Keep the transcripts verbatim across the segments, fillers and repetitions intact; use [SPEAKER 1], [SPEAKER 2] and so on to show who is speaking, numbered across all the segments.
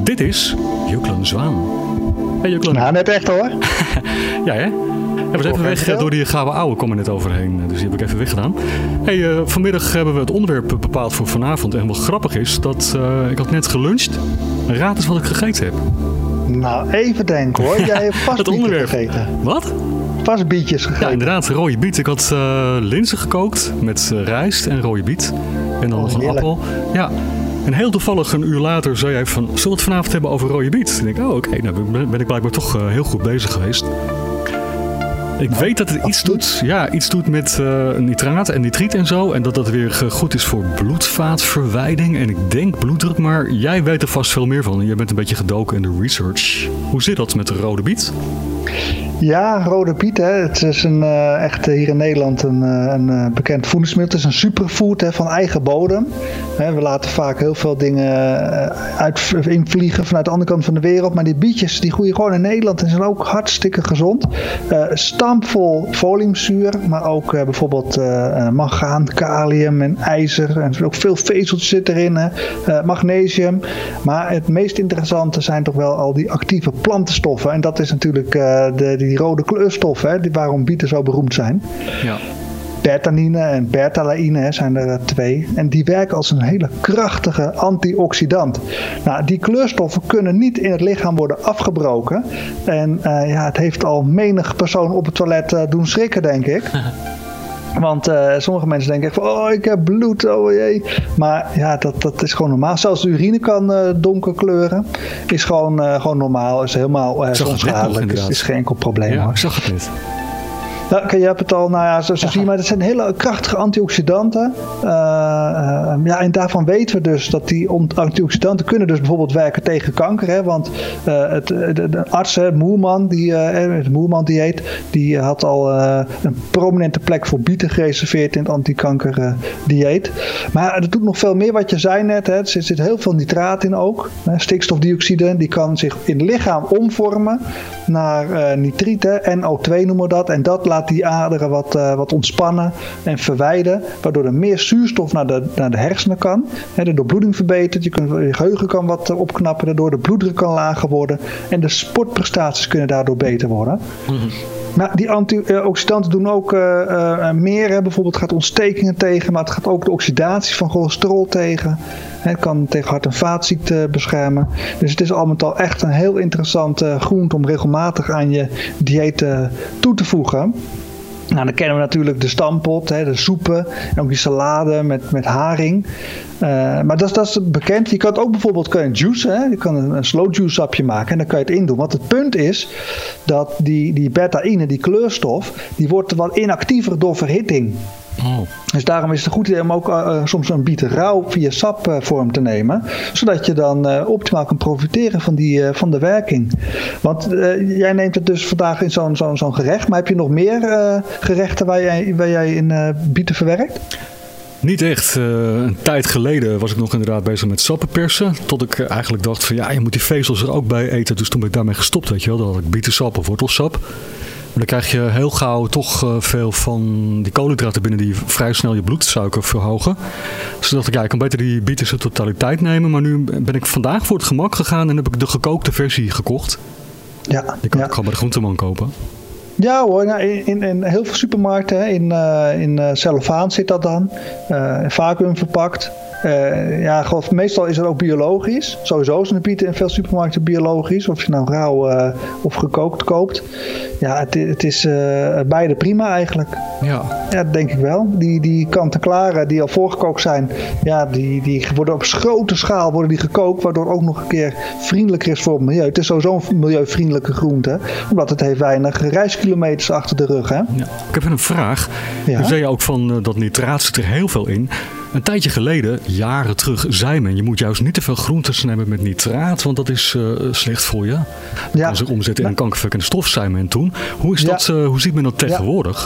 [SPEAKER 1] Dit is Juklen Zwaan. Hey Juklen.
[SPEAKER 2] Nou, net echt hoor.
[SPEAKER 1] Ja hè? Hij was even weg door die gouden ouwe, kom er net overheen. Dus die heb ik even weggedaan. Hey, uh, vanmiddag hebben we het onderwerp bepaald voor vanavond. En wat grappig is, dat uh, ik had net geluncht. Raad eens wat ik gegeten heb.
[SPEAKER 2] Nou, even denken hoor. Jij hebt vast bietjes gegeten.
[SPEAKER 1] Wat?
[SPEAKER 2] Vast bietjes gegeten.
[SPEAKER 1] Ja, inderdaad, rode biet. Ik had uh, linzen gekookt met uh, rijst en rode biet. En dan oh, nog een heerlijk. appel. Ja. En heel toevallig een uur later zei hij van, zullen we het vanavond hebben over rode biet? En ik denk, oh oké, okay. Nou ben ik blijkbaar toch uh, heel goed bezig geweest. Ik nou, weet dat het iets doet, ja, iets doet met uh, nitraat en nitriet en zo. En dat dat weer goed is voor bloedvaatverwijding. En ik denk bloeddruk, maar jij weet er vast veel meer van. En jij bent een beetje gedoken in de research. Hoe zit dat met de rode biet?
[SPEAKER 2] Ja, rode biet, hè. Het is een, uh, echt hier in Nederland een, uh, een uh, bekend voedingsmiddel. Het is een superfood, hè, van eigen bodem. Hè, we laten vaak heel veel dingen uh, uit, invliegen vanuit de andere kant van de wereld. Maar die bietjes die groeien gewoon in Nederland en zijn ook hartstikke gezond. Uh, stampvol foliumzuur, maar ook uh, bijvoorbeeld uh, mangaan, kalium en ijzer. En ook veel vezeltjes zit erin, hè. Uh, magnesium. Maar het meest interessante zijn toch wel al die actieve plantenstoffen. En dat is natuurlijk uh, de die rode kleurstoffen, hè, die, waarom bieten zo beroemd zijn. Ja. Bertanine en bertalaïne, hè, zijn er uh, twee. En die werken als een hele krachtige antioxidant. Nou, die kleurstoffen kunnen niet in het lichaam worden afgebroken. En uh, ja, het heeft al menig persoon op het toilet uh, doen schrikken, denk ik. Want uh, sommige mensen denken echt van, oh, ik heb bloed, oh jee. Maar ja, dat, dat is gewoon normaal. Zelfs de urine kan uh, donker kleuren. Is gewoon, uh, gewoon normaal. Is helemaal uh, onschadelijk. Is, is geen enkel probleem.
[SPEAKER 1] Ja,
[SPEAKER 2] hoor.
[SPEAKER 1] Ik zag het niet.
[SPEAKER 2] Nou, je hebt het al, nou ja, zo, zo zie je, maar dat zijn hele krachtige antioxidanten. Uh, uh, ja, en daarvan weten we dus dat die antioxidanten kunnen dus bijvoorbeeld werken tegen kanker. Hè, want uh, het, de, de arts, hè, Moerman, die, uh, het Moerman-dieet, die had al uh, een prominente plek voor bieten gereserveerd in het antikanker-dieet. Uh, maar er doet nog veel meer wat je zei net. Hè. Er zit, zit heel veel nitraat in ook. Hè. Stikstofdioxide, die kan zich in het lichaam omvormen naar uh, nitrieten, N O twee noemen we dat. En dat laat die aderen wat, uh, wat ontspannen en verwijden, waardoor er meer zuurstof naar de, naar de hersenen kan. He, de doorbloeding verbetert, je, kunt, je geheugen kan wat uh, opknappen, daardoor de bloeddruk kan lager worden en de sportprestaties kunnen daardoor beter worden. Mm-hmm. Nou, die antioxidanten doen ook uh, uh, meer. Hè. Bijvoorbeeld gaat ontstekingen tegen, maar het gaat ook de oxidatie van cholesterol tegen. Het kan tegen hart- en vaatziekten beschermen. Dus het is al met al echt een heel interessante groente om regelmatig aan je dieet uh, toe te voegen. Nou, dan kennen we natuurlijk de stampot, hè, de soepen en ook die salade met, met haring. Uh, maar dat, dat is bekend. Je kan het ook bijvoorbeeld kan je juice, hè? Je kan een, een slow juice sapje maken en dan kan je het indoen. Want het punt is dat die, die betaïne, die kleurstof, die wordt wat inactiever door verhitting. Oh. Dus daarom is het een goed idee om ook uh, soms een biet rauw via sapvorm uh, te nemen. Zodat je dan uh, optimaal kan profiteren van, die, uh, van de werking. Want uh, jij neemt het dus vandaag in zo'n, zo'n, zo'n gerecht. Maar heb je nog meer uh, gerechten waar jij, waar jij in uh, bieten verwerkt?
[SPEAKER 1] Niet echt. Uh, een tijd geleden was ik nog inderdaad bezig met sappen persen. Tot ik eigenlijk dacht van ja, je moet die vezels er ook bij eten. Dus toen ben ik daarmee gestopt, weet je wel. Dan had ik bietensap of wortelsap. Maar dan krijg je heel gauw toch uh, veel van die koolhydraten binnen die vrij snel je bloedsuiker verhogen. Dus toen dacht ik, ja, ik kan beter die bieten in totaliteit nemen. Maar nu ben ik vandaag voor het gemak gegaan en heb ik de gekookte versie gekocht. Ja. Die kan ja. ik gewoon bij de groenteman kopen.
[SPEAKER 2] Ja hoor, nou, in, in, in heel veel supermarkten, in, uh, in uh, cellofaan zit dat dan. Uh, in vacuüm verpakt. Uh, ja, gewoon, meestal is het ook biologisch. Sowieso zijn de bieten in veel supermarkten biologisch. Of je nou rauw uh, of gekookt koopt. Ja, het, het is uh, beide prima eigenlijk. Ja. Ja, dat denk ik wel. Die, die kant-en-klaren die al voorgekookt zijn, ja, die, die worden op grote schaal worden die gekookt. Waardoor ook nog een keer vriendelijker is voor het milieu. Het is sowieso een milieuvriendelijke groente. Omdat het heeft weinig reiskilometers achter de rug. Hè? Ja.
[SPEAKER 1] Ik heb een vraag. Ja? U zei je ook van uh, dat nitraat zit er heel veel in. Een tijdje geleden, jaren terug, zei men, je moet juist niet te veel groentes nemen met nitraat, want dat is uh, slecht voor je. Dat ja. kan zich omzetten in een kankerverwekkende stof, zei men toen. Hoe, is dat, ja. uh, hoe ziet men dat tegenwoordig?
[SPEAKER 2] Ja.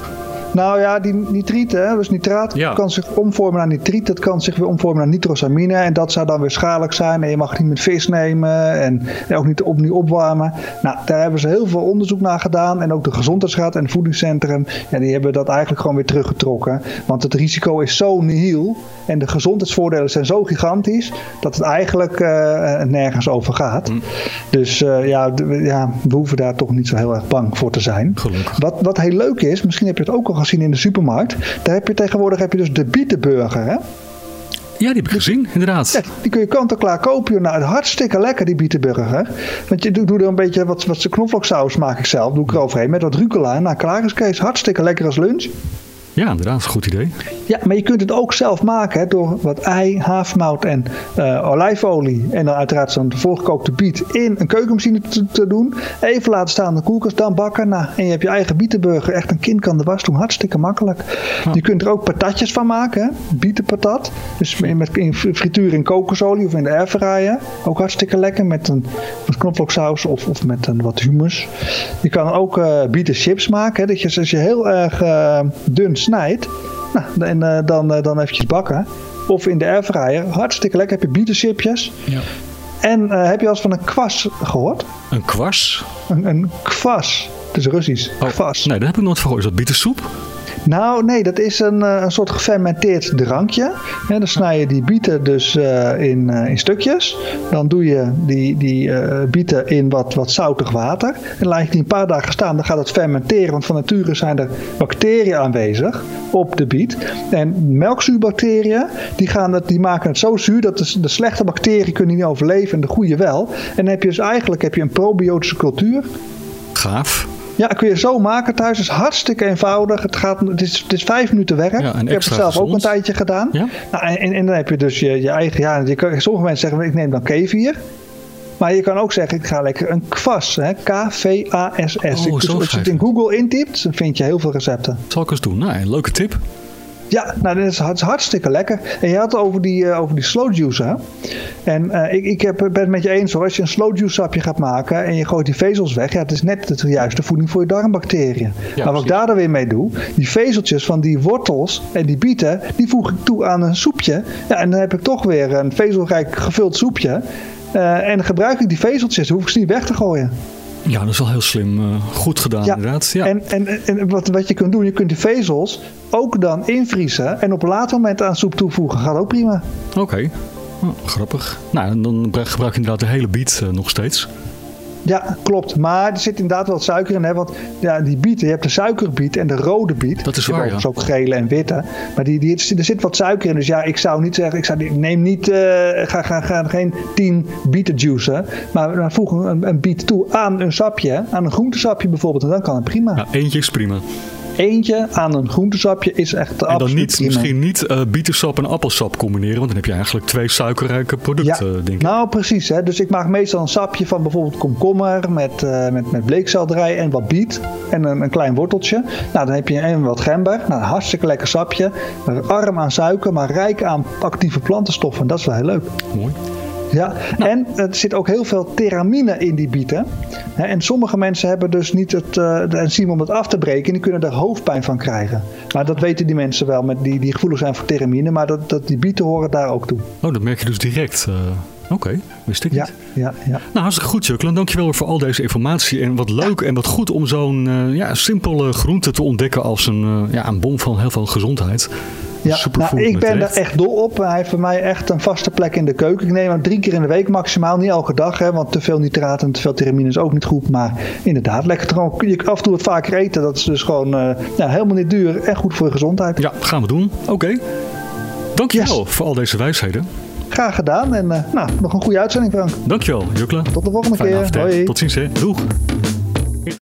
[SPEAKER 2] Nou ja, die nitrieten, dus nitraat, ja. kan zich omvormen naar nitriet. Dat kan zich weer omvormen naar nitrosamine. En dat zou dan weer schadelijk zijn. En je mag het niet met vis nemen. En, en ook niet opnieuw opwarmen. Nou, daar hebben ze heel veel onderzoek naar gedaan. En ook de Gezondheidsraad en het Voedingscentrum. Ja, die hebben dat eigenlijk gewoon weer teruggetrokken. Want het risico is zo nihil. En de gezondheidsvoordelen zijn zo gigantisch. Dat het eigenlijk uh, nergens over gaat. Mm. Dus uh, ja, d- ja, we hoeven daar toch niet zo heel erg bang voor te zijn.
[SPEAKER 1] Gelukkig.
[SPEAKER 2] Wat, wat heel leuk is, misschien heb je het ook al gezien in de supermarkt. Daar heb je tegenwoordig heb je dus de bietenburger, hè?
[SPEAKER 1] Ja, die heb ik gezien, inderdaad.
[SPEAKER 2] Ja, die kun je kant-en-klaar kopen. Nou, hartstikke lekker, die bietenburger. Want je doet er een beetje wat, wat knoflooksaus, maak ik zelf. Doe ik eroverheen met wat rucola. Nou, klaar is Kees. Hartstikke lekker als lunch.
[SPEAKER 1] Ja, inderdaad, een goed idee.
[SPEAKER 2] Ja, maar je kunt het ook zelf maken hè, door wat ei, havermout en uh, olijfolie. En dan uiteraard zo'n voorgekookte biet in een keukenmachine te, te doen. Even laten staan in de koelkast, dan bakken. Nou, en je hebt je eigen bietenburger. Echt een kind kan de was doen. Hartstikke makkelijk. Ja. Je kunt er ook patatjes van maken. Hè? Bietenpatat. Dus met in frituur in kokosolie of in de airfryer. Ook hartstikke lekker met een met knoflooksaus of, of met een wat hummus. Je kan ook uh, bietenchips maken. Hè? Dat je, als je heel erg uh, dun snijdt. Nou, en uh, dan, uh, dan eventjes bakken. Of in de airfryer. Hartstikke lekker. Heb je bietenchipjes. Ja. En uh, heb je al eens van een kwas gehoord?
[SPEAKER 1] Een kwas?
[SPEAKER 2] Een, een kwas. Het is Russisch.
[SPEAKER 1] Oh,
[SPEAKER 2] kwas.
[SPEAKER 1] Nee, dat heb ik nooit gehoord. Is dat bietensoep?
[SPEAKER 2] Nou, nee, dat is een, een soort gefermenteerd drankje. Ja, dan snij je die bieten dus uh, in, uh, in stukjes. Dan doe je die, die uh, bieten in wat, wat zoutig water. En laat je die een paar dagen staan. Dan gaat het fermenteren. Want van nature zijn er bacteriën aanwezig op de biet. En melkzuurbacteriën, die, gaan het, die maken het zo zuur dat de, de slechte bacteriën kunnen niet overleven en de goede wel. En dan heb je dus eigenlijk heb je een probiotische cultuur.
[SPEAKER 1] Gaaf.
[SPEAKER 2] Ja, kun je zo maken thuis. Het is hartstikke eenvoudig. Het, gaat, het, is, het is vijf minuten werk. Ja, ik heb het zelf gezond. ook een tijdje gedaan. Ja? Nou, en, en dan heb je dus je, je eigen... Ja, je kan, sommige mensen zeggen, ik neem dan kefir. Maar je kan ook zeggen, ik ga lekker een kwas. Hè? K V A S S. Oh, dus als je het in Google intypt, dan vind je heel veel recepten.
[SPEAKER 1] Dat zal ik eens doen. Nou, een leuke tip.
[SPEAKER 2] Ja, nou, dat is hartstikke lekker. En je had het over die, uh, over die slow juice, hè? En uh, ik, ik heb, ben het met je eens hoor. Als je een slow juice sapje gaat maken en je gooit die vezels weg, ja, het is net de juiste voeding voor je darmbacteriën. Ja, maar wat ik daar dan weer mee doe, die vezeltjes van die wortels en die bieten, die voeg ik toe aan een soepje. Ja, en dan heb ik toch weer een vezelrijk gevuld soepje. Uh, en dan gebruik ik die vezeltjes, dan hoef ik ze niet weg te gooien.
[SPEAKER 1] Ja, dat is wel heel slim. Uh, goed gedaan, ja, inderdaad. Ja.
[SPEAKER 2] En, en, en wat, wat je kunt doen, je kunt die vezels ook dan invriezen en op een later moment aan soep toevoegen. Gaat ook prima.
[SPEAKER 1] Oké, okay. Oh, grappig. Nou, dan gebruik je inderdaad de hele biet uh, nog steeds.
[SPEAKER 2] Ja, klopt. Maar er zit inderdaad wel suiker in. Hè? Want ja, die bieten, je hebt de suikerbiet en de rode biet.
[SPEAKER 1] Dat is waar, ja.
[SPEAKER 2] Ook gele en witte. Maar die, die, er zit wat suiker in. Dus ja, ik zou niet zeggen, ik zou, neem niet, uh, ga, ga, ga geen tien bietenjuice. Maar voeg een, een biet toe aan een sapje. Aan een groentesapje bijvoorbeeld. En dan kan het prima.
[SPEAKER 1] Ja, eentje is prima.
[SPEAKER 2] Eentje aan een groentesapje is echt
[SPEAKER 1] en dan niet, misschien niet uh, bietensap en appelsap combineren. Want dan heb je eigenlijk twee suikerrijke producten, ja, denk ik.
[SPEAKER 2] Nou, precies. Hè. Dus ik maak meestal een sapje van bijvoorbeeld komkommer met, uh, met, met bleekselderij en wat biet. En een, een klein worteltje. Nou, dan heb je en wat gember. Nou, een hartstikke lekker sapje. Arm aan suiker, maar rijk aan actieve plantenstoffen. Dat is wel heel leuk.
[SPEAKER 1] Mooi.
[SPEAKER 2] Ja, nou. En er zit ook heel veel theramine in die bieten. En sommige mensen hebben dus niet het uh, de enzym om het af te breken. En die kunnen er hoofdpijn van krijgen. Maar dat weten die mensen wel, met die, die gevoelig zijn voor theramine. Maar dat, dat, die bieten horen daar ook toe.
[SPEAKER 1] Oh, dat merk je dus direct. Uh, Oké, okay, wist ik
[SPEAKER 2] ja,
[SPEAKER 1] niet.
[SPEAKER 2] Ja, ja.
[SPEAKER 1] Nou, hartstikke goed, Juklen. Dankjewel voor al deze informatie. En wat leuk ja. en wat goed om zo'n uh, ja, simpele groente te ontdekken als een, uh, ja, een bom van heel veel gezondheid.
[SPEAKER 2] Ja, nou, ik ben er echt dol op. Hij heeft voor mij echt een vaste plek in de keuken. Ik neem hem drie keer in de week maximaal, niet elke dag. Hè, want te veel nitraat en te veel theramine is ook niet goed. Maar inderdaad, lekker gewoon. Kun je af en toe wat vaker eten. Dat is dus gewoon uh, ja, helemaal niet duur en goed voor je gezondheid.
[SPEAKER 1] Ja, gaan we doen. Oké. Okay. Dankjewel yes. voor al deze wijsheden.
[SPEAKER 2] Graag gedaan. En uh, nou, nog een goede uitzending, Frank.
[SPEAKER 1] Dankjewel, Juklen.
[SPEAKER 2] Tot de volgende
[SPEAKER 1] Fijne
[SPEAKER 2] keer.
[SPEAKER 1] Hoi. Tot ziens, hè. Doeg.